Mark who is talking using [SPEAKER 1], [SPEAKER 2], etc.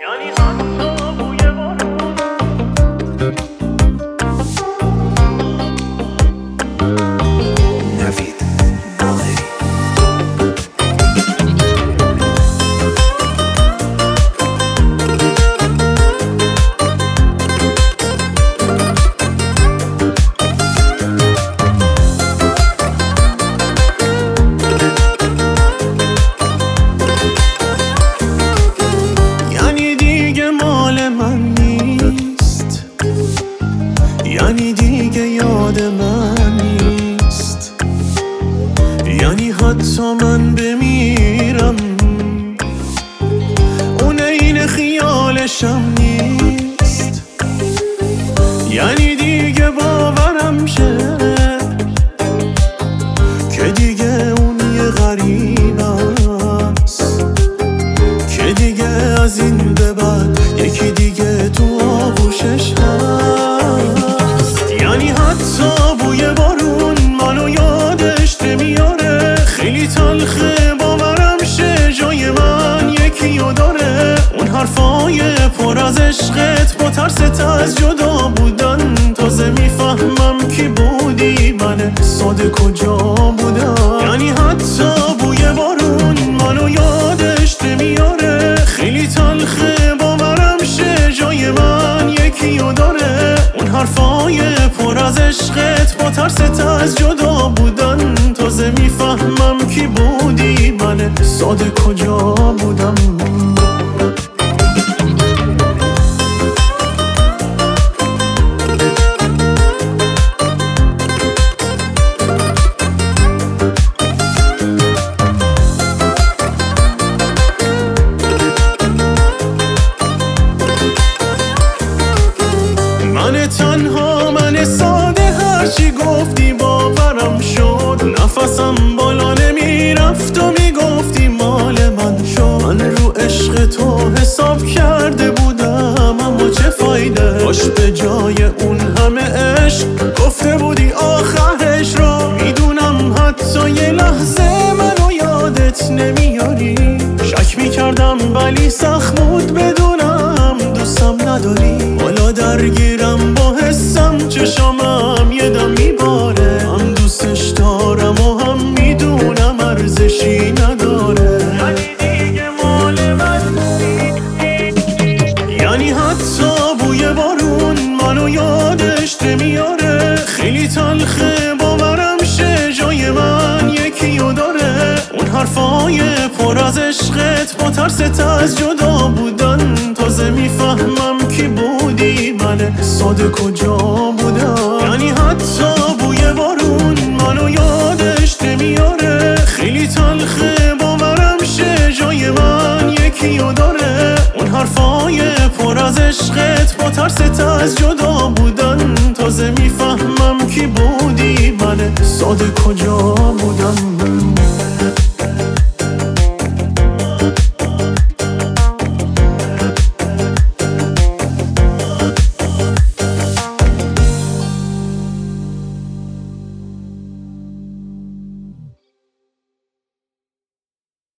[SPEAKER 1] یعنی حتی بوی بارون
[SPEAKER 2] نوید باقری.
[SPEAKER 3] یعنی دیگه یاد من نیست، یعنی حتی من بمیرم اون این خیالشم نیست، یعنی دیگه باورم شه که دیگه اون یه غریب است، که دیگه از این به بعد یکی دیگه تو آغوشش هست. یعنی حتی بوی بارون منو یادش نمیاره، خیلی تلخه باورم شه جای من یکی رو داره، اون حرفای پر از عشقت با ترست از جدا بودن، تازه میفهمم کی بودی من ساده کجا بودم. یعنی حتی بوی بارون منو یادش نمیاره، خیلی تلخه باورم شه جای من یکی رو داره، اون حرفای پر از عشقت با ترست از جدا بودن، تازه میفهمم کی بودی من ساده کجا بودم. من تنها، من ساده، هرچی گفتی باورم شد، نفسم بالا نمیرفت و میگفتی مال من شد. من رو عشق تو حساب کرده بودم اما چه فایده، باش به جای اون همه عشق گفته بودی آخرش رو. میدونم حتی یه لحظه منو یادت نمیاری، شک میکردم ولی سخت بود بدونم دوستم نداری. حالا درگیرم با حسم، چشامم یه دم میباره، هم دوستش دارم و هم میدونم ارزشی نداره.
[SPEAKER 1] یعنی دیگه مال من
[SPEAKER 3] یعنی حتی بوی بارون منو یادش نمیاره، خیلی تلخه باورم شه جای من یکی رو داره، اون حرفای پر از عشقت با ترست از جدا بودن، تازه میفهمم کی بودی من ساده کجا بودم. یعنی حتی بوی بارون منو یادش نمیاره، خیلی تلخه باورم شه جای من یکی رو داره، اون حرفای پر از عشقت با ترست از جدا بودن، تازه میفهمم کی بودی من ساده کجا بودم.